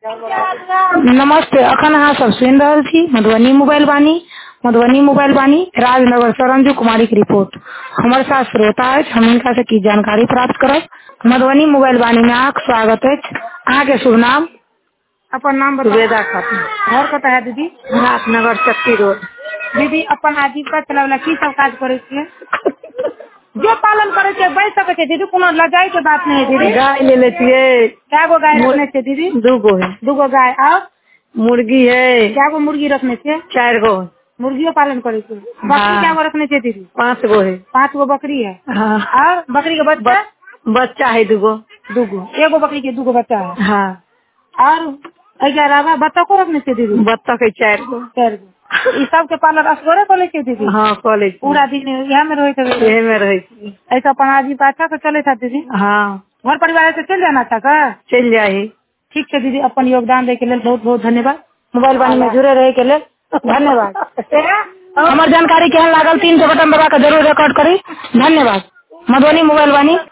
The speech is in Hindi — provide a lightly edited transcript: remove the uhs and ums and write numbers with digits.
नमस्ते। अखन अहाँ सब सुनि रहल छी मधुबनी मोबाइल वाणी राजनगर से रंजू कुमारी की रिपोर्ट। हमारे साथ श्रोता है, हम इनका से की जानकारी प्राप्त करब। मधुबनी मोबाइल वाणी में अहाँक स्वागत है। अहाँ के शुभ नाम? अपन नाम बताओ। सुबेदा खातून, घर कतऽ है दीदी? राजनगर चक्की रोड। दीदी अपन आजीविका चलावला की सब काज करे छियै? जो पालन करे छियै बैठ सकै छै दीदी, कोनो लजाई के बात नहीं है दीदी। गाय ले लेती है। क्या गो गाय रखने छियै दीदी? 2 गो है। 2 गो गाय और मुर्गी है। क्या गो मुर्गी रखने छियै? 4 गो। मुर्गियों पालन करे छियै। बकरी हाँ। क्या गो रखने छियै दीदी? 5 गो है। 5 गो बकरी है। हाँ। और बकरी के बच्चा? बच्चा है 2 गो। 2 गो। एगो बकरी के 2 गो बच्चा है। हाँ। और ऐसे अलावा बच्चा को रखने छियै दीदी? बत्तख है 4 गो। 4 गो। ई सब के पालन असगरे करे छियै दीदी? हाँ कॉलेज पूरा दिन यहाँ में रहे थे? यही में रहे छी। ऐसा अपन आजीविका अच्छा से चले था दीदी? हाँ घर परिवार से चल जाना अच्छा का? चल जाए। ठीक है दीदी, अपन योगदान दे के लिए बहुत बहुत धन्यवाद। मोबाइल वाणी में जुड़े रहे के लिए धन्यवाद। हमार जानकारी केहन लागल 3 बटन दबा के जरूर रिकॉर्ड करी। धन्यवाद। मधुबनी मोबाइल वाणी।